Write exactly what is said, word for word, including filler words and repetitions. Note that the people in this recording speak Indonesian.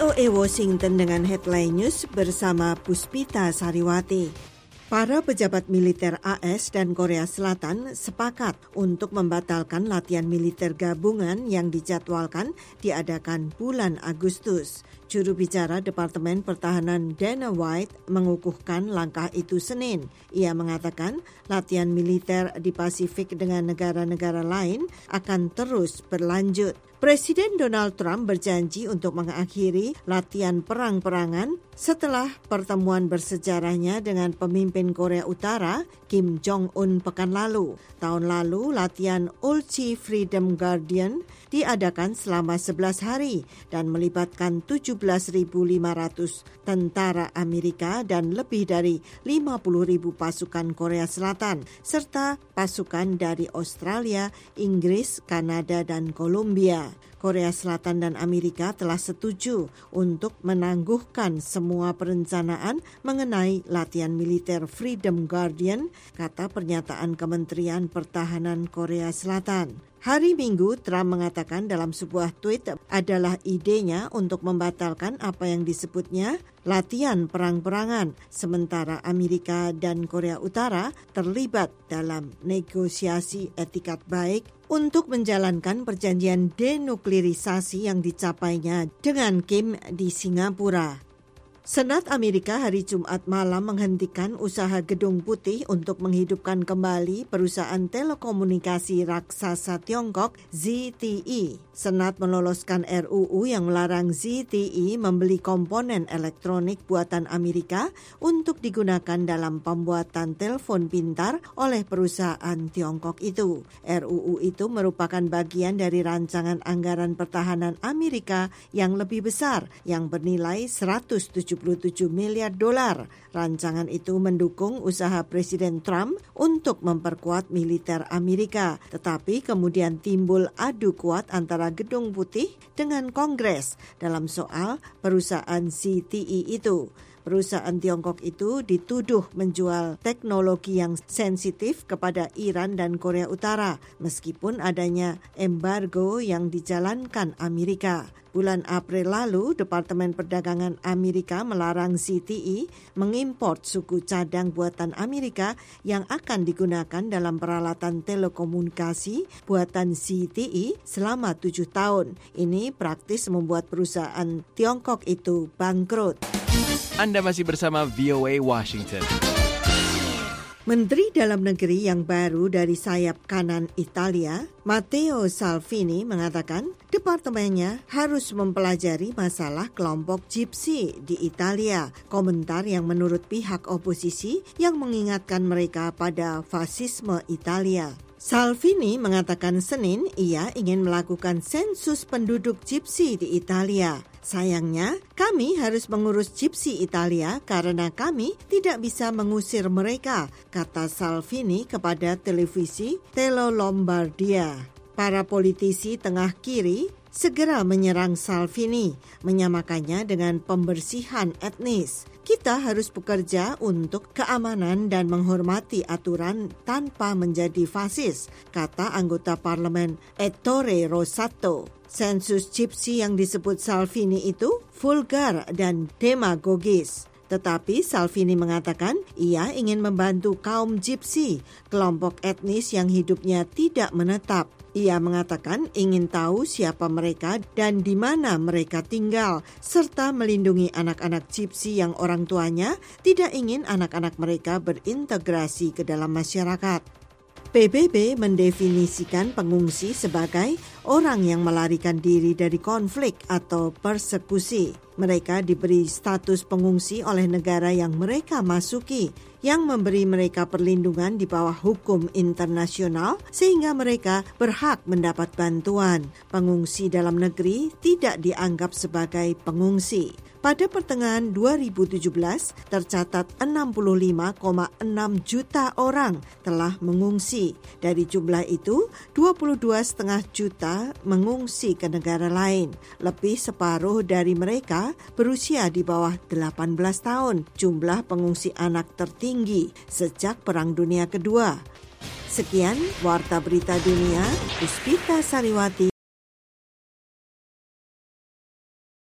V O A Washington dengan headline news bersama Puspita Sariwati. Para pejabat militer A S dan Korea Selatan sepakat untuk membatalkan latihan militer gabungan yang dijadwalkan diadakan bulan Agustus. Juru bicara Departemen Pertahanan Dana White mengukuhkan langkah itu Senin. Ia mengatakan latihan militer di Pasifik dengan negara-negara lain akan terus berlanjut. Presiden Donald Trump berjanji untuk mengakhiri latihan perang-perangan setelah pertemuan bersejarahnya dengan pemimpin Korea Utara Kim Jong-un pekan lalu. Tahun lalu, latihan Ulchi Freedom Guardian diadakan selama sebelas hari dan melibatkan tujuh belas ribu lima ratus tentara Amerika dan lebih dari lima puluh ribu pasukan Korea Selatan, serta pasukan dari Australia, Inggris, Kanada, dan Colombia. Korea Selatan dan Amerika telah setuju untuk menangguhkan semua perencanaan mengenai latihan militer Freedom Guardian, kata pernyataan Kementerian Pertahanan Korea Selatan. Hari Minggu, Trump mengatakan dalam sebuah tweet adalah idenya untuk membatalkan apa yang disebutnya latihan perang-perangan, sementara Amerika dan Korea Utara terlibat dalam negosiasi etikat baik untuk menjalankan perjanjian denuklirisasi yang dicapainya dengan Kim di Singapura. Senat Amerika hari Jumat malam menghentikan usaha Gedung Putih untuk menghidupkan kembali perusahaan telekomunikasi raksasa Tiongkok Z T E. Senat meloloskan R U U yang melarang Z T E membeli komponen elektronik buatan Amerika untuk digunakan dalam pembuatan telepon pintar oleh perusahaan Tiongkok itu. R U U itu merupakan bagian dari rancangan anggaran pertahanan Amerika yang lebih besar yang bernilai seratus tujuh puluh tujuh miliar dolar. Rancangan itu mendukung usaha Presiden Trump untuk memperkuat militer Amerika, tetapi kemudian timbul adu kuat antara Gedung Putih dengan Kongres dalam soal perusahaan Z T E itu. Perusahaan Tiongkok itu dituduh menjual teknologi yang sensitif kepada Iran dan Korea Utara, meskipun adanya embargo yang dijalankan Amerika. Bulan April lalu, Departemen Perdagangan Amerika melarang Z T E mengimpor suku cadang buatan Amerika yang akan digunakan dalam peralatan telekomunikasi buatan Z T E selama tujuh tahun. Ini praktis membuat perusahaan Tiongkok itu bangkrut. Anda masih bersama V O A Washington. Menteri Dalam Negeri yang baru dari sayap kanan Italia, Matteo Salvini, mengatakan departemennya harus mempelajari masalah kelompok Gypsy di Italia, komentar yang menurut pihak oposisi yang mengingatkan mereka pada fasisme Italia. Salvini mengatakan Senin ia ingin melakukan sensus penduduk Gypsy di Italia. Sayangnya, kami harus mengurus Gypsy Italia karena kami tidak bisa mengusir mereka, kata Salvini kepada televisi Tele Lombardia. Para politisi tengah kiri segera menyerang Salvini, menyamakannya dengan pembersihan etnis. Kita harus bekerja untuk keamanan dan menghormati aturan tanpa menjadi fasis, kata anggota parlemen Ettore Rosato. Sensus Gypsy yang disebut Salvini itu vulgar dan demagogis. Tetapi Salvini mengatakan ia ingin membantu kaum Gypsy, kelompok etnis yang hidupnya tidak menetap. Ia mengatakan ingin tahu siapa mereka dan di mana mereka tinggal, serta melindungi anak-anak Gypsy yang orang tuanya tidak ingin anak-anak mereka berintegrasi ke dalam masyarakat. P B B mendefinisikan pengungsi sebagai orang yang melarikan diri dari konflik atau persekusi. Mereka diberi status pengungsi oleh negara yang mereka masuki, yang memberi mereka perlindungan di bawah hukum internasional sehingga mereka berhak mendapat bantuan. Pengungsi dalam negeri tidak dianggap sebagai pengungsi. Pada pertengahan dua ribu tujuh belas, tercatat enam puluh lima koma enam juta orang telah mengungsi. Dari jumlah itu, dua puluh dua koma lima juta mengungsi ke negara lain. Lebih separuh dari mereka berusia di bawah delapan belas tahun. Jumlah pengungsi anak tertinggi sejak Perang Dunia Kedua. Sekian Warta Berita Dunia, Puspita Sariwati.